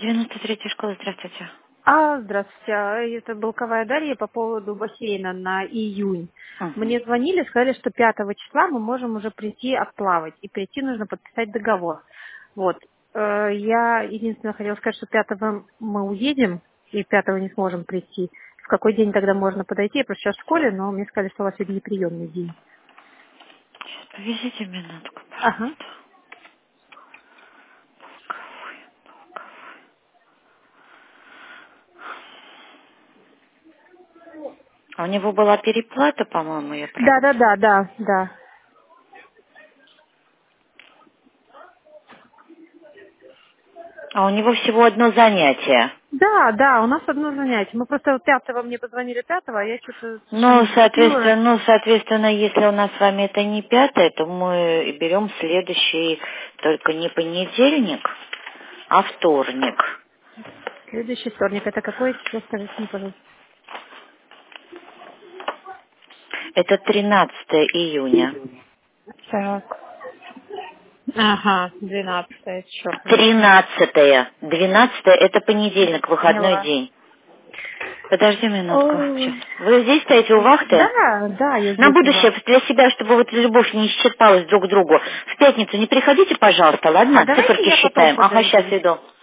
93-я школа, здравствуйте. Здравствуйте. Это Балковая Дарья по поводу бассейна на июнь. Мгм. Мне звонили, сказали, что 5 числа мы можем уже прийти отплавать. И прийти нужно подписать договор. Вот. Я единственное хотела сказать, что 5 мы уедем, и 5 не сможем прийти. В какой день тогда можно подойти? Я просто сейчас в школе, но мне сказали, что у вас сегодня неприемный день. Сейчас, повезите минутку, Ага. пожалуйста. А у него была переплата, по-моему, я Да, правильно? да, да, да, да. А у него всего одно занятие. Да, да, у нас одно занятие. Мы просто 5 мне позвонили 5, а я что-то совершенно Ну, не закупила. соответственно, если у нас с вами это не 5, то мы берем следующий, только не понедельник, а вторник. Следующий вторник. Это какое число, скажите мне, пожалуйста? Это 13 июня. Так. Ага, 12, черт. 13-е. 12 это понедельник, выходной Поняла. день. Подожди минутку. О, Сейчас. Вы здесь стоите у вахты? да, да, я На здесь у вас. будущее, для себя, чтобы вот любовь не исчерпалась друг к другу. В пятницу не приходите, пожалуйста, А ладно? давайте Циферки я потом считаем. Ага, сейчас подойду. иду.